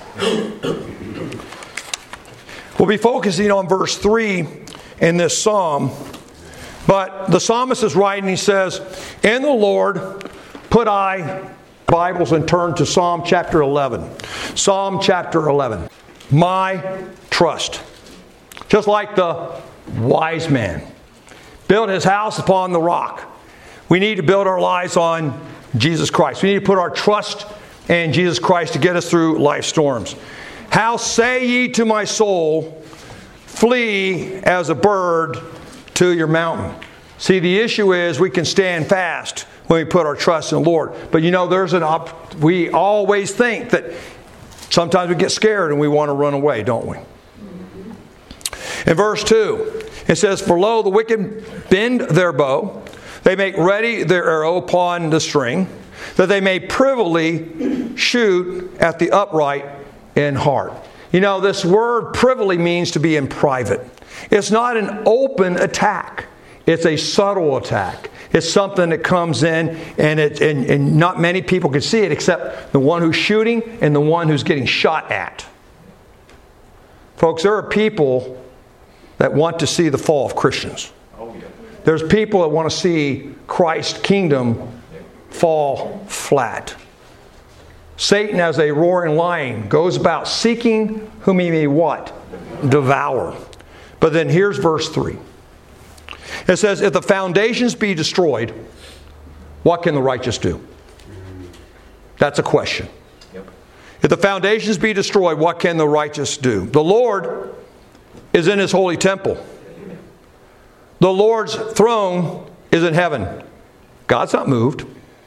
We'll be focusing on verse 3 in this psalm. But the psalmist is writing, he says, "In the Lord put I," Bibles, and turn to Psalm chapter 11. Psalm chapter 11. "My trust." Just like the wise man built his house upon the rock, we need to build our lives on Jesus Christ. We need to put our trust in Jesus Christ to get us through life's storms. "How say ye to my soul, flee as a bird to your mountain." See, the issue is we can stand fast when we put our trust in the Lord. But you know, we always think that sometimes we get scared and we want to run away, don't we? In verse 2, it says, "For lo, the wicked bend their bow. They make ready their arrow upon the string, that they may privily shoot at the upright in heart." You know, this word privily means to be in private. It's not an open attack. It's a subtle attack. It's something that comes in and not many people can see it except the one who's shooting and the one who's getting shot at. Folks, there are people that want to see the fall of Christians. There's people that want to see Christ's kingdom fall flat. Satan, as a roaring lion, goes about seeking whom he may what? Devour. But then here's verse 3. It says, "If the foundations be destroyed, what can the righteous do?" That's a question. If the foundations be destroyed, what can the righteous do? The Lord is in His holy temple. The Lord's throne is in heaven. God's not moved.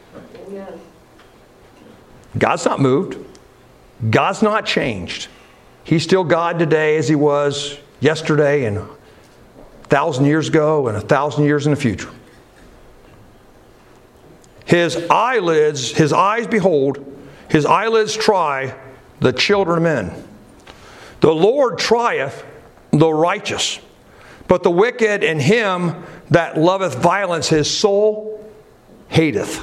God's not moved. God's not changed. He's still God today as He was yesterday and 1,000 years ago and 1,000 years in the future. His eyes behold, His eyelids try the children of men. The Lord trieth the righteous, but the wicked and him that loveth violence His soul hateth.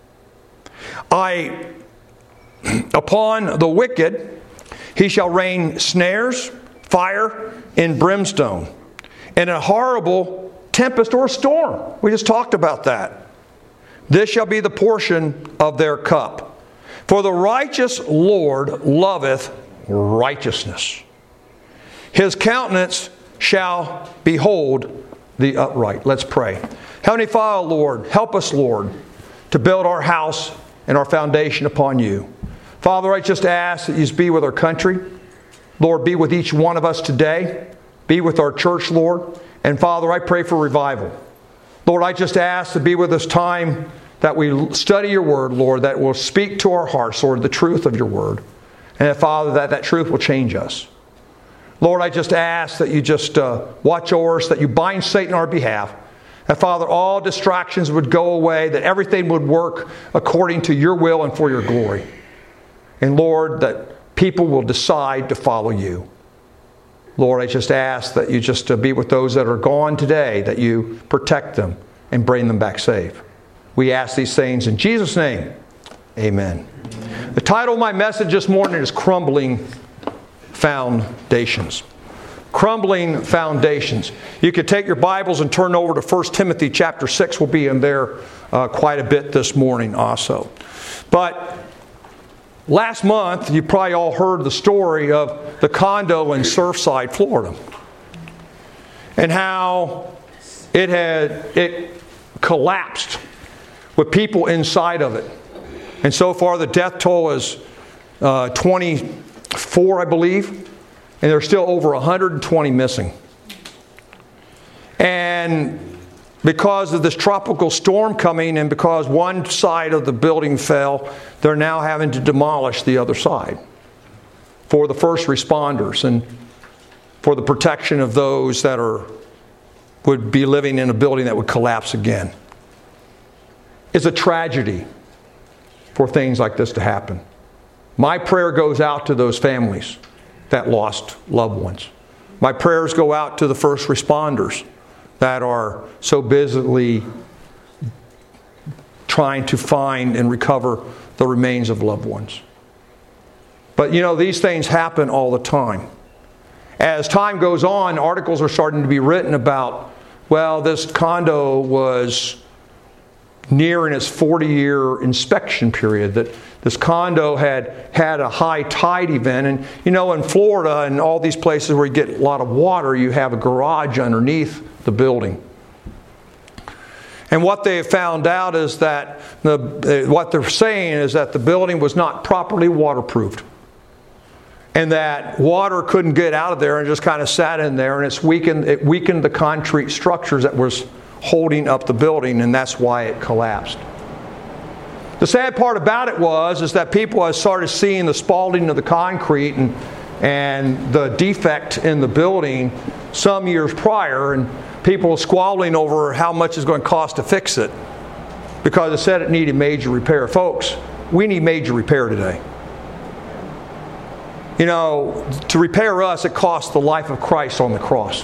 Upon the wicked He shall rain snares, fire, and brimstone, and a horrible tempest or storm. We just talked about that. This shall be the portion of their cup. For the righteous Lord loveth righteousness. His countenance shall behold the upright. Let's pray. Heavenly Father, Lord, help us, Lord, to build our house and our foundation upon You. Father, I just ask that You be with our country. Lord, be with each one of us today. Be with our church, Lord. And Father, I pray for revival. Lord, I just ask to be with us time that we study Your Word, Lord, that will speak to our hearts, Lord, the truth of Your Word. And that, Father, that truth will change us. Lord, I just ask that You just watch over us, that You bind Satan on our behalf. That, Father, all distractions would go away, that everything would work according to Your will and for Your glory. And Lord, that people will decide to follow You. Lord, I just ask that You just be with those that are gone today, that You protect them and bring them back safe. We ask these things in Jesus' name. Amen. The title of my message this morning is Crumbling Foundations. Crumbling foundations. You could take your Bibles and turn over to 1 Timothy chapter 6. We'll be in there quite a bit this morning also. But last month, you probably all heard the story of the condo in Surfside, Florida. And how it collapsed with people inside of it. And so far the death toll is 24, I believe. And there's still over 120 missing. And because of this tropical storm coming and because one side of the building fell, they're now having to demolish the other side for the first responders and for the protection of those that would be living in a building that would collapse again. It's a tragedy for things like this to happen. My prayer goes out to those families that lost loved ones. My prayers go out to the first responders that are so busily trying to find and recover the remains of loved ones. But these things happen all the time. As time goes on, articles are starting to be written about, well, this condo was nearing its 40-year inspection period, that this condo had a high tide event. And in Florida and all these places where you get a lot of water, you have a garage underneath the building. And what they have found out is that what they're saying is that the building was not properly waterproofed. And that water couldn't get out of there and just kind of sat in there, and it weakened the concrete structures that was holding up the building, and that's why it collapsed. The sad part about it is that people have started seeing the spalling of the concrete and the defect in the building some years prior, and people squabbling over how much it's going to cost to fix it because it said it needed major repair. Folks, we need major repair today. To repair us, it costs the life of Christ on the cross.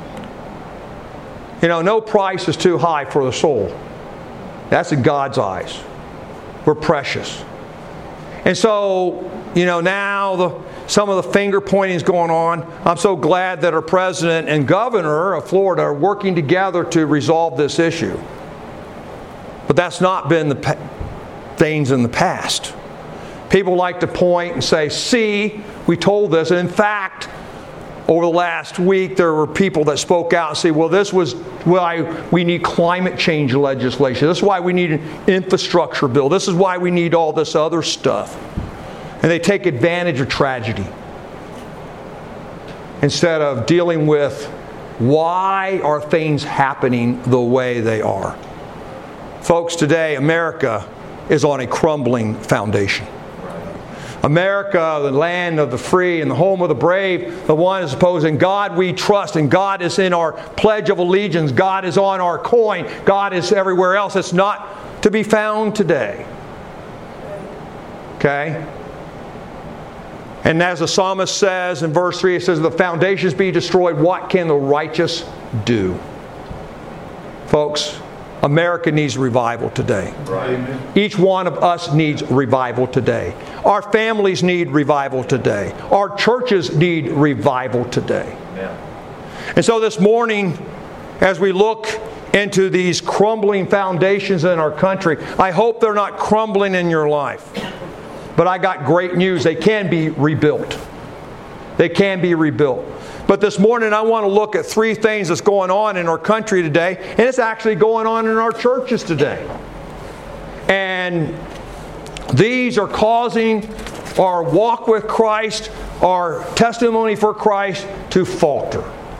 No price is too high for the soul. That's in God's eyes. We're precious. And so, now some of the finger pointing is going on. I'm so glad that our president and governor of Florida are working together to resolve this issue. But that's not been the things in the past. People like to point and say, see, we told this. And in fact, over the last week, there were people that spoke out and say, well, this was why we need climate change legislation. This is why we need an infrastructure bill. This is why we need all this other stuff. And they take advantage of tragedy instead of dealing with why are things happening the way they are. Folks, today, America is on a crumbling foundation. America, the land of the free and the home of the brave, the one is opposed. In God we trust, and God is in our Pledge of Allegiance. God is on our coin. God is everywhere else. It's not to be found today. Okay? And as the psalmist says in verse 3, it says, the foundations be destroyed, what can the righteous do? Folks, America needs revival today. Right. Each one of us needs revival today. Our families need revival today. Our churches need revival today. Yeah. And so this morning, as we look into these crumbling foundations in our country, I hope they're not crumbling in your life. But I got great news. They can be rebuilt. They can be rebuilt. But this morning I want to look at three things that's going on in our country today, and it's actually going on in our churches today. And these are causing our walk with Christ, our testimony for Christ to falter.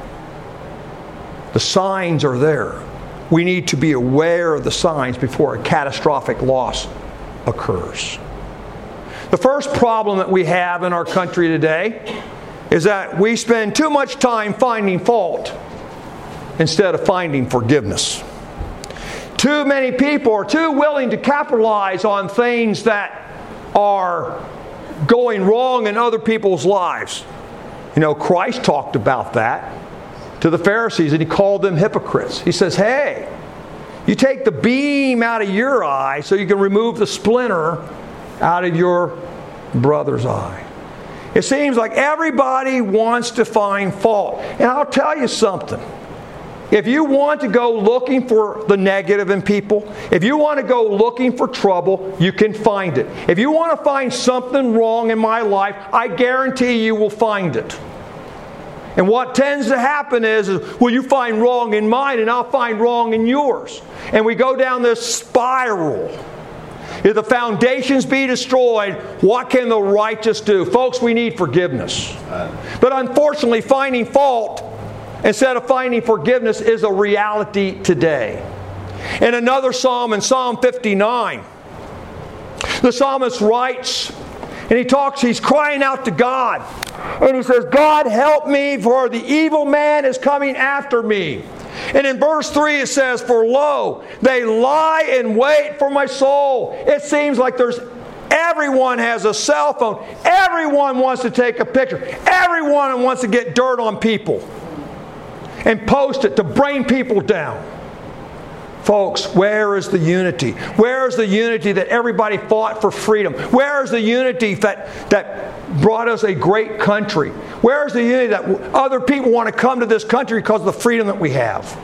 The signs are there. We need to be aware of the signs before a catastrophic loss occurs. The first problem that we have in our country today is that we spend too much time finding fault instead of finding forgiveness. Too many people are too willing to capitalize on things that are going wrong in other people's lives. Christ talked about that to the Pharisees, and He called them hypocrites. He says, hey, you take the beam out of your eye so you can remove the splinter out of your brother's eye. It seems like everybody wants to find fault. And I'll tell you something. If you want to go looking for the negative in people, if you want to go looking for trouble, you can find it. If you want to find something wrong in my life, I guarantee you will find it. And what tends to happen is, well, you find wrong in mine and I'll find wrong in yours. And we go down this spiral. If the foundations be destroyed, what can the righteous do? Folks, we need forgiveness. But unfortunately, finding fault instead of finding forgiveness is a reality today. In another psalm, in Psalm 59, the psalmist writes, and he's crying out to God. And he says, God, help me, for the evil man is coming after me. And in verse 3 it says, for lo, they lie in wait for my soul. It seems like everyone has a cell phone. Everyone wants to take a picture. Everyone wants to get dirt on people and post it to bring people down. Folks, where is the unity? Where is the unity that everybody fought for freedom? Where is the unity that brought us a great country? Where is the unity that other people want to come to this country because of the freedom that we have?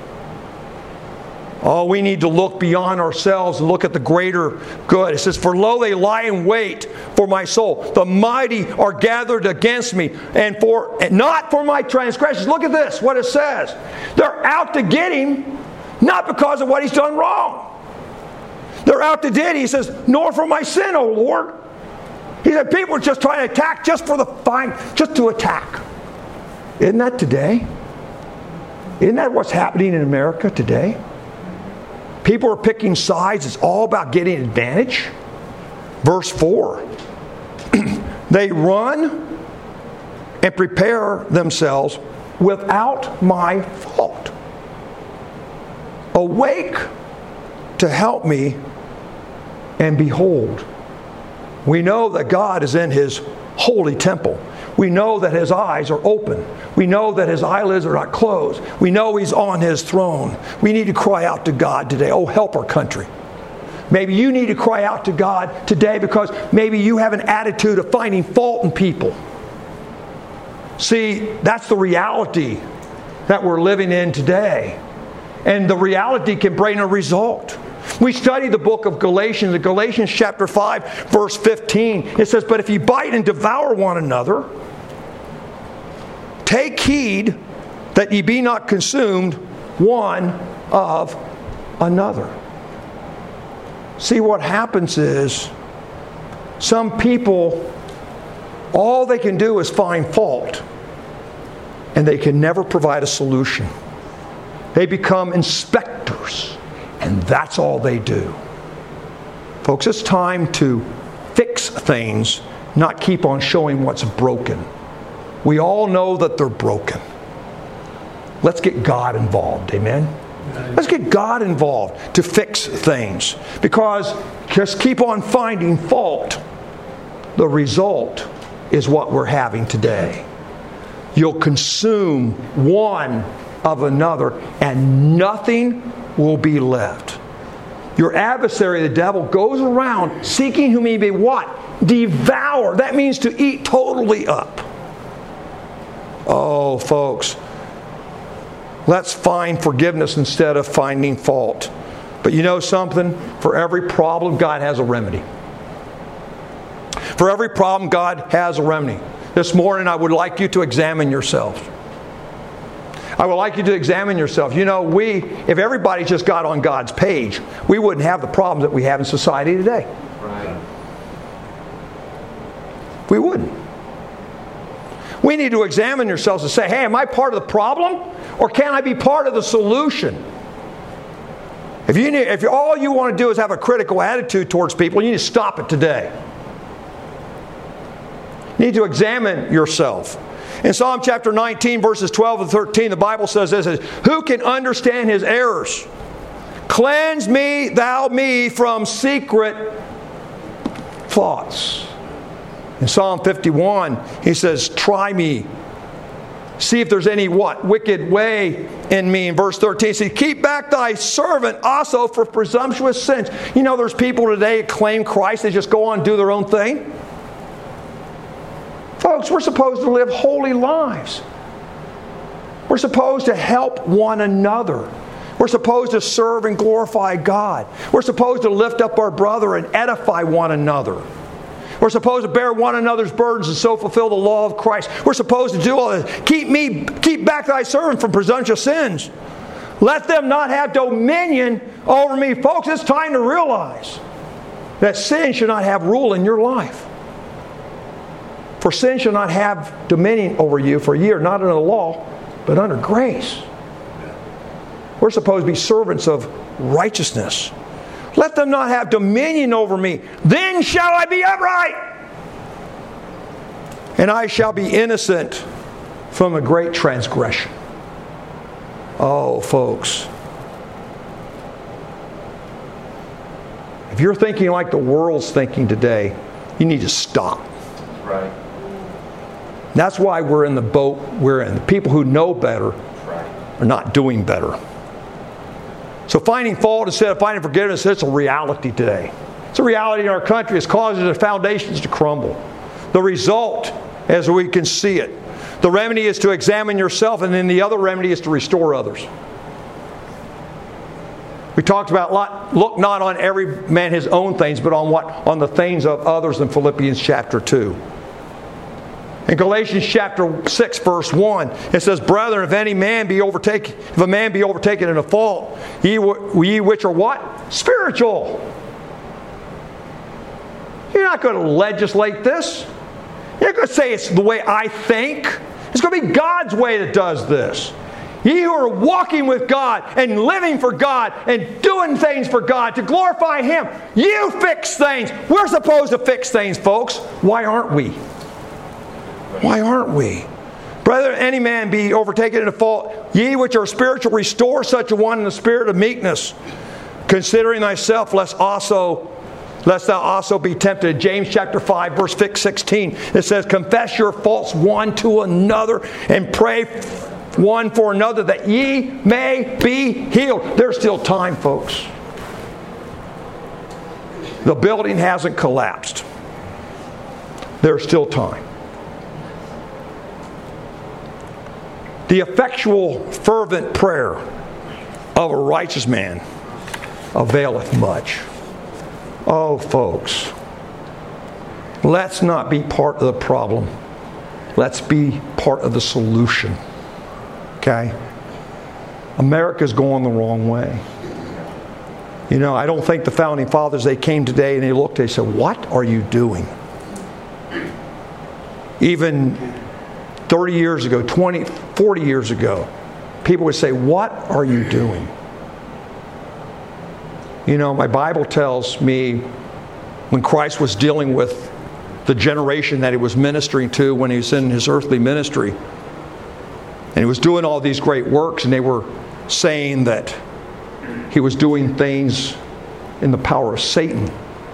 Oh, we need to look beyond ourselves and look at the greater good. It says, "For lo, they lie in wait for my soul. The mighty are gathered against me, and not for my transgressions." Look at this, what it says. They're out to get him, not because of what he's done wrong. They're out to get him. He says, "Nor for my sin, O Lord." He said, people are just trying to attack just to attack. Isn't that today? Isn't that what's happening in America today? People are picking sides. It's all about getting advantage. Verse 4. They run and prepare themselves without my fault. Awake to help me, and behold. We know that God is in His holy temple. We know that His eyes are open. We know that His eyelids are not closed. We know He's on His throne. We need to cry out to God today. Oh, help our country. Maybe you need to cry out to God today because maybe you have an attitude of finding fault in people. See, that's the reality that we're living in today. And the reality can bring a result. We study the book of Galatians, in Galatians chapter 5, verse 15. It says, "But if you bite and devour one another, take heed that ye be not consumed one of another." See, what happens is, some people, all they can do is find fault, and they can never provide a solution. They become inspectors, and that's all they do. Folks, it's time to fix things, not keep on showing what's broken. We all know that they're broken. Let's get God involved, amen? Let's get God involved to fix things. Because just keep on finding fault, the result is what we're having today. You'll consume one of another, and nothing will be left. Your adversary, the devil, goes around seeking whom he may what? Devour. That means to eat totally up. Oh, folks, let's find forgiveness instead of finding fault. But you know something? For every problem, God has a remedy. For every problem, God has a remedy. This morning, I would like you to examine yourself. I would like you to examine yourself. You know, if everybody just got on God's page, we wouldn't have the problems that we have in society today. Right. We wouldn't. We need to examine yourselves and say, hey, am I part of the problem? Or can I be part of the solution? If all you want to do is have a critical attitude towards people, you need to stop it today. You need to examine yourself. In Psalm chapter 19, verses 12 and 13, the Bible says this, "Who can understand his errors? Cleanse me, thou me, from secret thoughts." In Psalm 51, he says, "Try me. See if there's any what? Wicked way in me." In verse 13, he says, "Keep back thy servant also for presumptuous sins." You know, there's people today that claim Christ, they just go on and do their own thing. Folks, we're supposed to live holy lives. We're supposed to help one another. We're supposed to serve and glorify God. We're supposed to lift up our brother and edify one another. We're supposed to bear one another's burdens and so fulfill the law of Christ. We're supposed to do all this. Keep back thy servant from presumptuous sins. Let them not have dominion over me. Folks, it's time to realize that sin should not have rule in your life. For sin shall not have dominion over you, for ye are not under the law, but under grace. We're supposed to be servants of righteousness. Let them not have dominion over me. Then shall I be upright, and I shall be innocent from a great transgression. Oh, folks. If you're thinking like the world's thinking today, you need to stop. Right. That's why we're in the boat we're in. The people who know better are not doing better. So finding fault instead of finding forgiveness, it's a reality today. It's a reality in our country. It's causing the foundations to crumble. The result, as we can see it, the remedy is to examine yourself, and then the other remedy is to restore others. We talked about look not on every man his own things, but on what? On the things of others in Philippians chapter 2. In Galatians chapter 6, verse 1, it says, Brethren, if a man be overtaken in a fault, ye which are what? Spiritual. You're not going to legislate this. You're not going to say it's the way I think. It's going to be God's way that does this. Ye who are walking with God and living for God and doing things for God to glorify Him, you fix things. We're supposed to fix things, folks. Why aren't we? Why aren't we? Brethren, any man be overtaken in a fault, ye which are spiritual, restore such a one in the spirit of meekness, considering thyself, lest thou also be tempted. James chapter 5, verse 16, it says, confess your faults one to another and pray one for another that ye may be healed. There's still time, folks. The building hasn't collapsed. There's still time. The effectual, fervent prayer of a righteous man availeth much. Oh, folks, let's not be part of the problem. Let's be part of the solution. Okay? America's going the wrong way. You know, I don't think the founding fathers, they came today and they said, what are you doing? Even 30 years ago, 20, 40 years ago, people would say, what are you doing? You know, my Bible tells me when Christ was dealing with the generation that He was ministering to when He was in His earthly ministry, and He was doing all these great works, and they were saying that He was doing things in the power of Satan.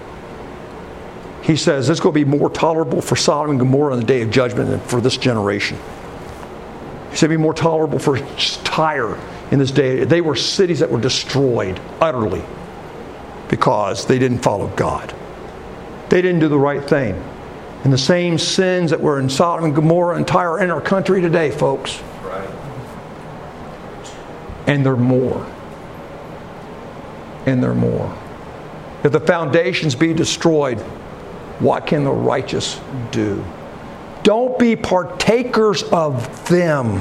He says, it's going to be more tolerable for Sodom and Gomorrah in the day of judgment than for this generation. He said, it'd be more tolerable for Tyre in this day. They were cities that were destroyed utterly because they didn't follow God. They didn't do the right thing. And the same sins that were in Sodom and Gomorrah and Tyre are in our country today, folks. Right. And they're more. And they're more. If the foundations be destroyed, what can the righteous do? Don't be partakers of them,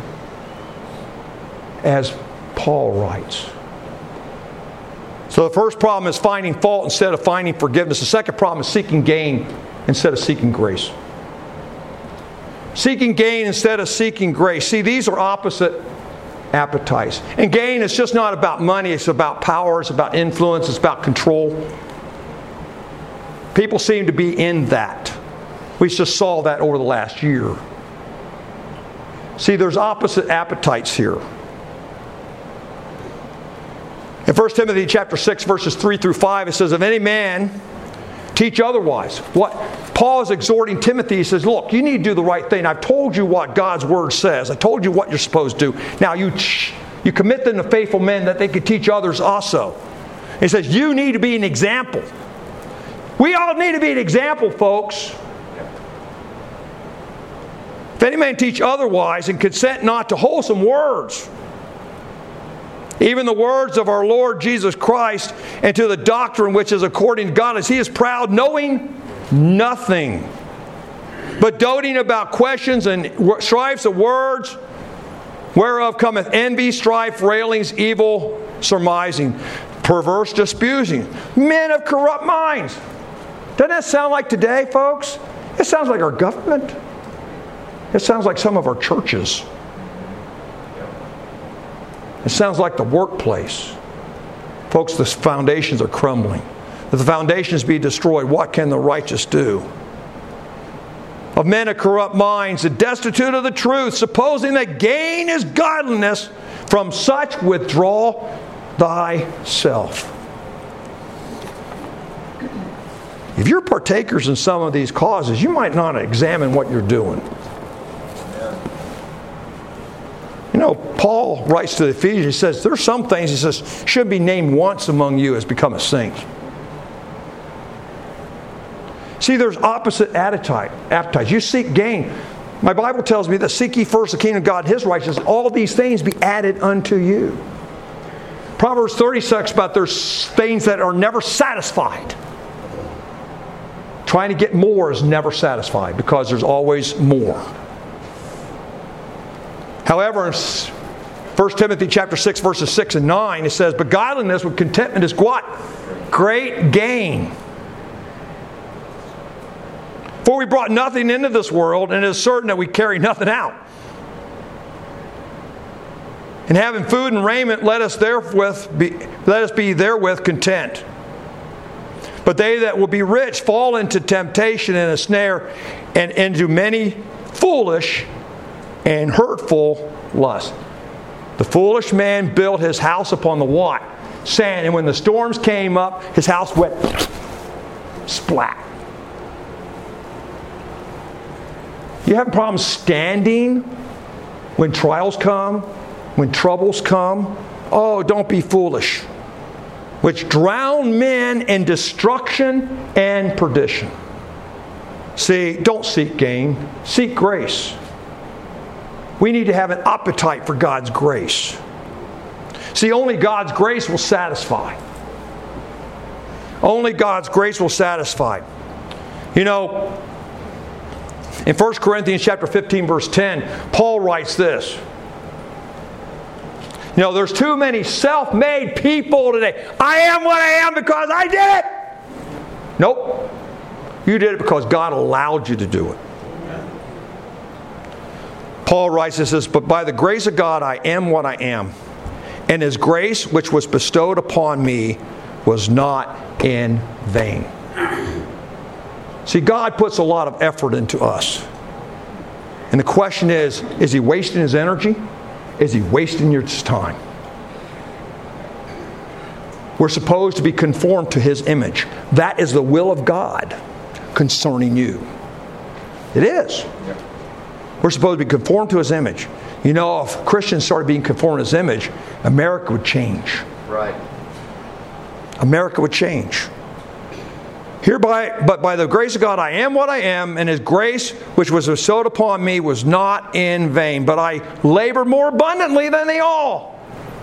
as Paul writes. So the first problem is finding fault instead of finding forgiveness. The second problem is seeking gain instead of seeking grace. Seeking gain instead of seeking grace. See, these are opposite appetites. And gain is just not about money. It's about power. It's about influence. It's about control. People seem to be in that. We just saw that over the last year. See, there's opposite appetites here. In 1 Timothy chapter 6, verses 3 through 5, it says, if any man teach otherwise. What Paul is exhorting Timothy, he says, look, you need to do the right thing. I've told you what God's Word says. I told you what you're supposed to do. Now you commit them to faithful men that they could teach others also. He says, you need to be an example. We all need to be an example, folks. If any man teach otherwise and consent not to wholesome words, even the words of our Lord Jesus Christ, and to the doctrine which is according to godliness, he is proud, knowing nothing, but doting about questions and strifes of words, whereof cometh envy, strife, railings, evil surmising, perverse disputing, men of corrupt minds. Doesn't that sound like today, folks? It sounds like our government. It sounds like some of our churches. It sounds like the workplace. Folks, the foundations are crumbling. If the foundations be destroyed, what can the righteous do? Of men of corrupt minds and destitute of the truth, supposing that gain is godliness, from such withdraw thyself. If you're partakers in some of these causes, you might not examine what you're doing. You know, Paul writes to the Ephesians, he says, there's some things, he says, should be named once among you as become a saint. See, there's opposite appetites. You seek gain. My Bible tells me that seek ye first the kingdom of God and His righteousness, all these things be added unto you. Proverbs 30 talks about there's things that are never satisfied. Trying to get more is never satisfied because there's always more. However, in 1 Timothy chapter 6, verses 6 and 9, it says, but godliness with contentment is what? Great gain. For we brought nothing into this world, and it is certain that we carry nothing out. And having food and raiment, let us be therewith content. But they that will be rich fall into temptation and a snare, and into many foolish and hurtful lusts. The foolish man built his house upon the what? Sand. And when the storms came up, his house went splat. You have problems standing when trials come, when troubles come? Oh, don't be foolish. Which drown men in destruction and perdition. See, don't seek gain. Seek grace. We need to have an appetite for God's grace. See, only God's grace will satisfy. Only God's grace will satisfy. You know, in 1 Corinthians chapter 15, verse 10, Paul writes this. You know, there's too many self-made people today. I am what I am because I did it. Nope. You did it because God allowed you to do it. Paul writes this, but by the grace of God I am what I am. And His grace which was bestowed upon me was not in vain. See, God puts a lot of effort into us. And the question is He wasting His energy? Is He wasting your time? We're supposed to be conformed to His image. That is the will of God concerning you. It is. We're supposed to be conformed to His image. You know, if Christians started being conformed to His image, America would change. Right. America would change. Hereby, but by the grace of God I am what I am, and His grace which was bestowed upon me was not in vain, but I labored more abundantly than they all.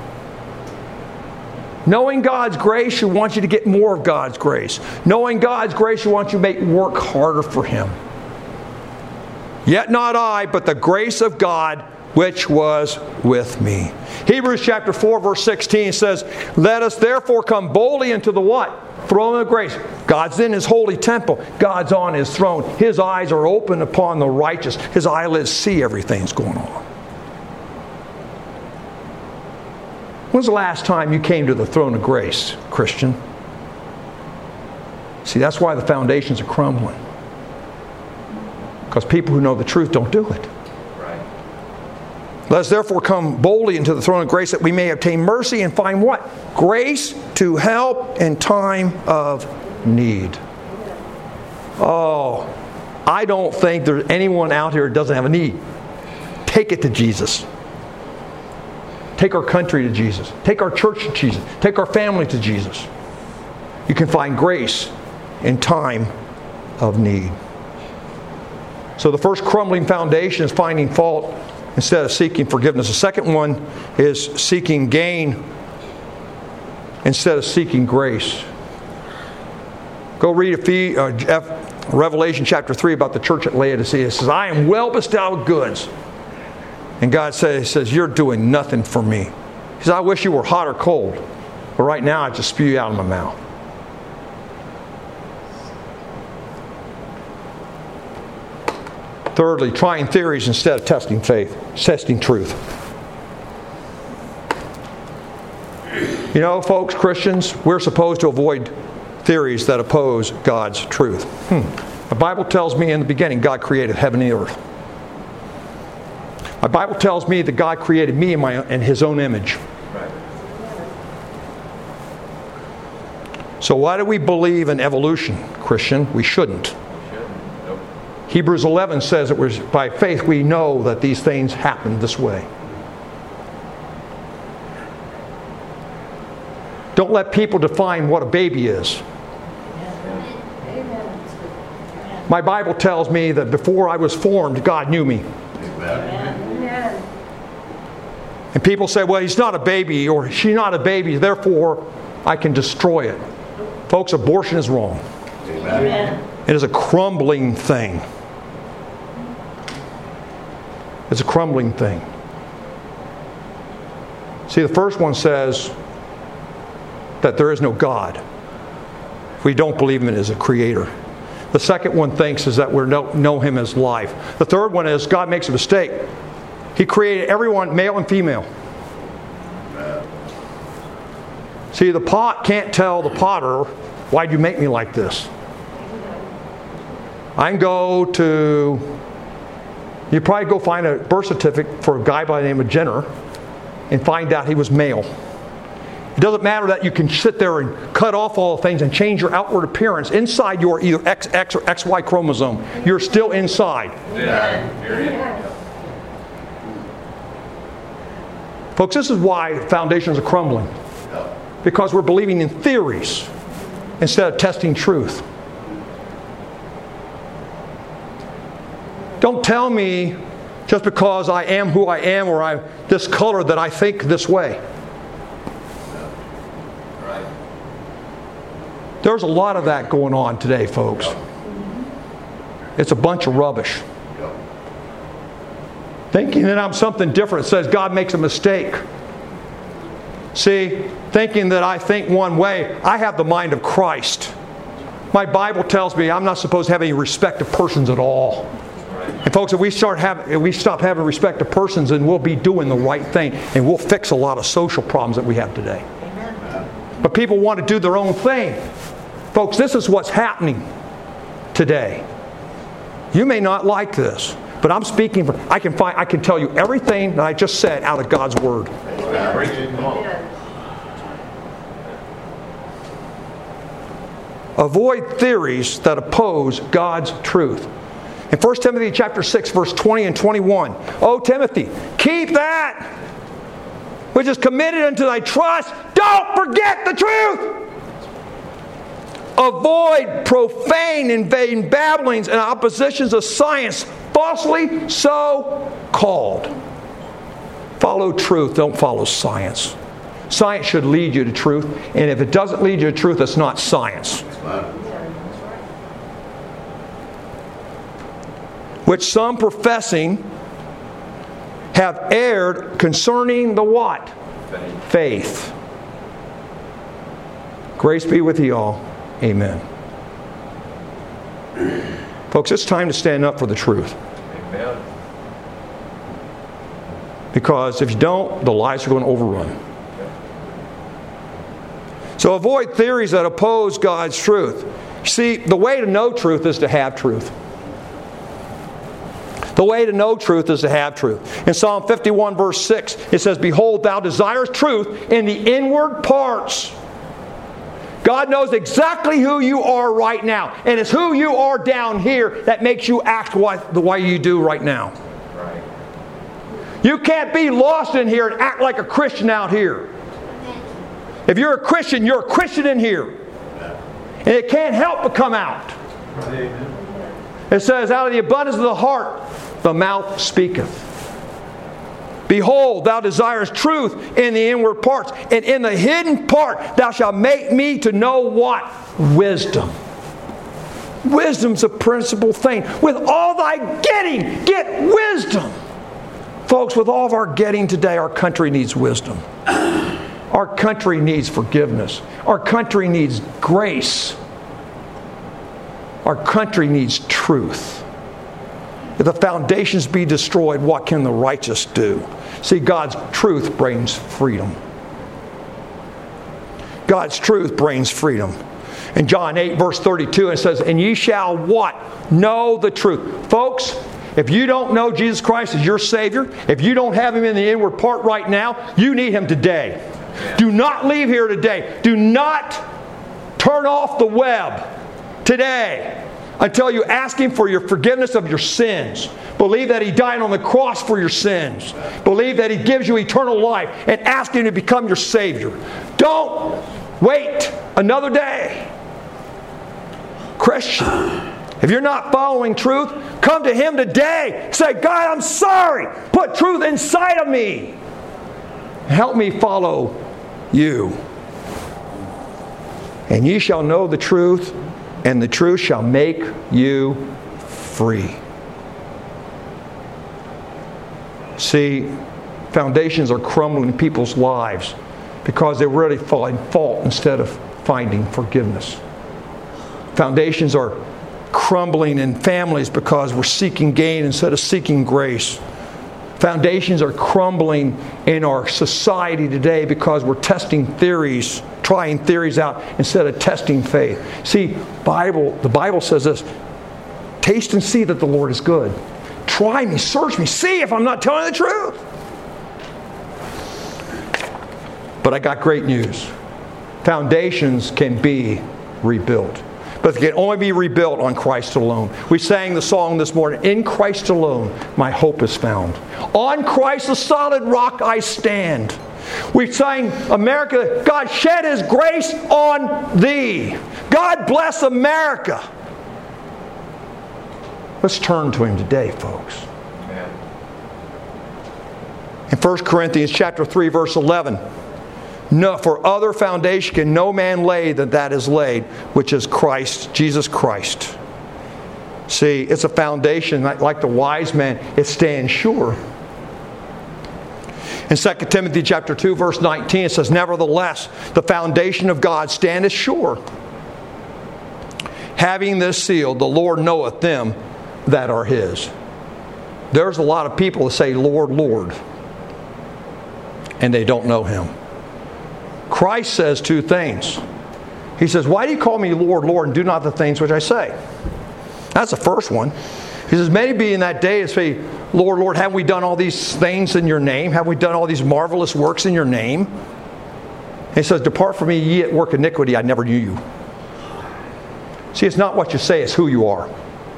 Knowing God's grace should want you to get more of God's grace. Knowing God's grace should want you to work harder for Him. Yet not I, but the grace of God which was with me. Hebrews chapter 4 verse 16 says, let us therefore come boldly into the what? Throne of grace. God's in His holy temple. God's on His throne. His eyes are open upon the righteous. His eyelids see everything that's going on. When's the last time you came to the throne of grace, Christian? See, that's why the foundations are crumbling. Because people who know the truth don't do it. Let us therefore come boldly into the throne of grace that we may obtain mercy and find what? Grace to help in time of need. Oh, I don't think there's anyone out here who doesn't have a need. Take it to Jesus. Take our country to Jesus. Take our church to Jesus. Take our family to Jesus. You can find grace in time of need. So the first crumbling foundation is finding fault instead of seeking forgiveness. The second one is seeking gain instead of seeking grace. Go read Revelation chapter 3 about the church at Laodicea. It says, I am well bestowed with goods. And God says, you're doing nothing for me. He says, I wish you were hot or cold. But right now I just spew you out of my mouth. Thirdly, trying theories instead of testing faith, testing truth. You know, folks, Christians, we're supposed to avoid theories that oppose God's truth. The Bible tells me in the beginning God created heaven and earth. My Bible tells me that God created me in His own image. Right. So why do we believe in evolution, Christian? We shouldn't. Hebrews 11 says that by faith we know that these things happen this way. Don't let people define what a baby is. My Bible tells me that before I was formed, God knew me. Amen. And people say, well, he's not a baby or she's not a baby, therefore I can destroy it. Folks, abortion is wrong. Amen. It is a crumbling thing. It's a crumbling thing. See, the first one says that there is no God. We don't believe Him as a creator. The second one thinks is that we know Him as life. The third one is God makes a mistake. He created everyone, male and female. See, the pot can't tell the potter, why'd you make me like this? I can go to, you probably go find a birth certificate for a guy by the name of Jenner and find out he was male. It doesn't matter that you can sit there and cut off all things and change your outward appearance. Inside you are either XX or XY chromosome. You're still inside. Amen. Folks, this is why foundations are crumbling. Because we're believing in theories instead of testing truth. Don't tell me just because I am who I am or I'm this color that I think this way. There's a lot of that going on today, folks. It's a bunch of rubbish. Thinking that I'm something different says God makes a mistake. See, thinking that I think one way, I have the mind of Christ. My Bible tells me I'm not supposed to have any respect of persons at all. And folks, if we stop having respect of persons, then we'll be doing the right thing, and we'll fix a lot of social problems that we have today. But people want to do their own thing. Folks, this is what's happening today. You may not like this, but I'm speaking for, I can tell you everything that I just said out of God's Word. Avoid theories that oppose God's truth. In 1 Timothy chapter 6, verse 20 and 21, "O Timothy, keep that which is committed unto thy trust. Don't forget the truth. Avoid profane and vain babblings and oppositions of science, falsely so called." Follow truth, don't follow science. Science should lead you to truth, and if it doesn't lead you to truth, it's not science. Which some professing have erred concerning the what? Faith. Grace be with you all. Amen. Folks, it's time to stand up for the truth. Amen. Because if you don't, the lies are going to overrun. So avoid theories that oppose God's truth. See, the way to know truth is to have truth. The way to know truth is to have truth. In Psalm 51 verse 6, it says, "Behold, thou desirest truth in the inward parts." God knows exactly who you are right now. And it's who you are down here that makes you act the way you do right now. Right. You can't be lost in here and act like a Christian out here. If you're a Christian in here. And it can't help but come out. It says, out of the abundance of the heart, the mouth speaketh. Behold, thou desirest truth in the inward parts, and in the hidden part thou shalt make me to know what? Wisdom. Wisdom's a principal thing. With all thy getting, get wisdom. Folks, with all of our getting today, our country needs wisdom. Our country needs forgiveness. Our country needs grace. Our country needs truth. If the foundations be destroyed, what can the righteous do? See, God's truth brings freedom. God's truth brings freedom. In John 8, verse 32, it says, "And ye shall" what? Know the truth. Folks, if you don't know Jesus Christ as your Savior, if you don't have Him in the inward part right now, you need Him today. Do not leave here today. Do not turn off the web today until you ask Him for your forgiveness of your sins. Believe that He died on the cross for your sins. Believe that He gives you eternal life, and ask Him to become your Savior. Don't Wait another day. Christian, if you're not following truth, come to Him today. Say, God, I'm sorry. Put truth inside of me. Help me follow You. And ye shall know the truth, and the truth shall make you free. See, foundations are crumbling in people's lives because they're really finding fault instead of finding forgiveness. Foundations are crumbling in families because we're seeking gain instead of seeking grace. Foundations are crumbling in our society today because we're testing theories, trying theories out instead of testing faith. See, the Bible says this, taste and see that the Lord is good. Try me, search me, see if I'm not telling the truth. But I got great news. Foundations can be rebuilt. But they can only be rebuilt on Christ alone. We sang the song this morning, in Christ alone my hope is found. On Christ the solid rock I stand. We sang, America, God shed His grace on thee. God bless America. Let's turn to Him today, folks. Amen. In 1 Corinthians chapter 3, verse 11. No, for other foundation can no man lay than that is laid, which is Christ, Jesus Christ. See, it's a foundation like the wise man, it stands sure. In 2 Timothy chapter 2, verse 19, it says, nevertheless, the foundation of God standeth sure. Having this seal, the Lord knoweth them that are His. There's a lot of people that say, Lord, Lord, and they don't know Him. Christ says two things. He says, why do you call me Lord, Lord, and do not the things which I say? That's the first one. He says, many be in that day and say, Lord, Lord, haven't we done all these things in your name? Have we done all these marvelous works in your name? And he says, depart from me, ye that work iniquity, I never knew you. See, it's not what you say, it's who you are.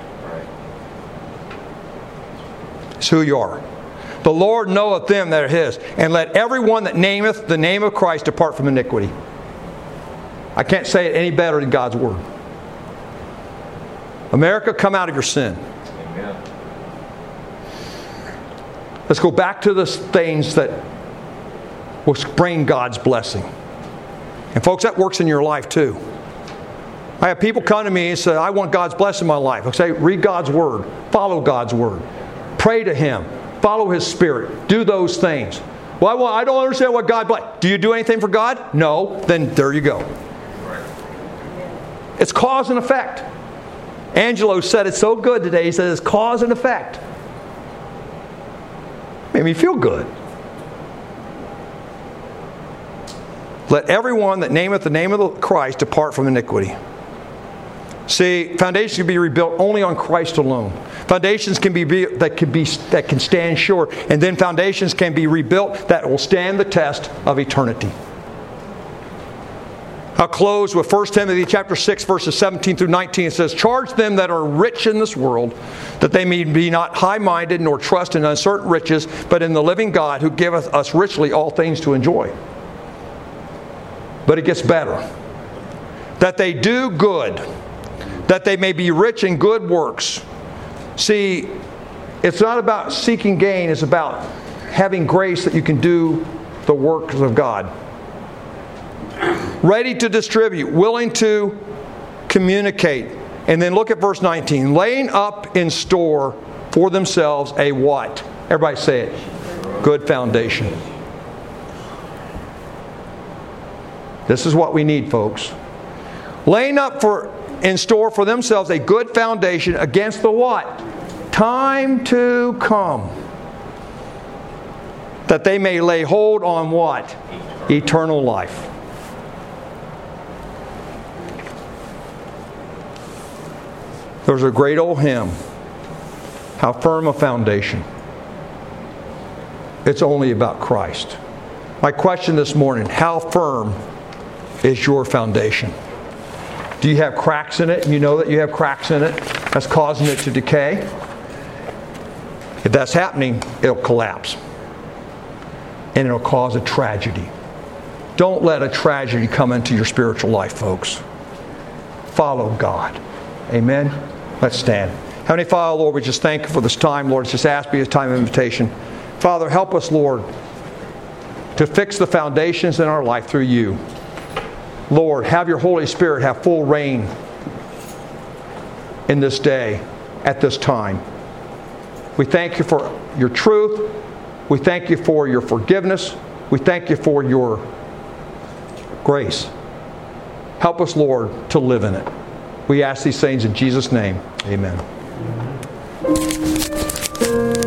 It's who you are. The Lord knoweth them that are His, and let everyone that nameth the name of Christ depart from iniquity. I can't say it any better than God's Word. America, come out of your sin. Amen. Let's go back to the things that will bring God's blessing. And folks, that works in your life too. I have people come to me and say, I want God's blessing in my life. I say, read God's Word. Follow God's Word. Pray to Him. Follow His Spirit. Do those things. Well, I don't understand what God blessed. Do you do anything for God? No. Then there you go. It's cause and effect. Angelo said it so good today. He said it's cause and effect. Made me feel good. Let everyone that nameth the name of the Christ depart from iniquity. See, foundations can be rebuilt only on Christ alone. Foundations can that can stand sure, and then foundations can be rebuilt that will stand the test of eternity. I'll close with 1 Timothy chapter 6, verses 17 through 19. It says, charge them that are rich in this world, that they may be not high-minded, nor trust in uncertain riches, but in the living God, who giveth us richly all things to enjoy. But it gets better. That they do good, that they may be rich in good works. See, it's not about seeking gain, it's about having grace that you can do the works of God. Ready to distribute, willing to communicate. And then look at verse 19. Laying up in store for themselves a what? Everybody say it. Good foundation. This is what we need, folks. Laying up in store for themselves a good foundation against the what? Time to come. That they may lay hold on what? Eternal life. There's a great old hymn. How firm a foundation. It's only about Christ. My question this morning, how firm is your foundation? Do you have cracks in it? And you know that you have cracks in it that's causing it to decay? If that's happening, it'll collapse. And it'll cause a tragedy. Don't let a tragedy come into your spiritual life, folks. Follow God. Amen? Let's stand. Heavenly Father, Lord, we just thank you for this time, Lord. It's just ask me a time of invitation. Father, help us, Lord, to fix the foundations in our life through you. Lord, have your Holy Spirit have full reign in this day, at this time. We thank you for your truth. We thank you for your forgiveness. We thank you for your grace. Help us, Lord, to live in it. We ask these things in Jesus' name. Amen.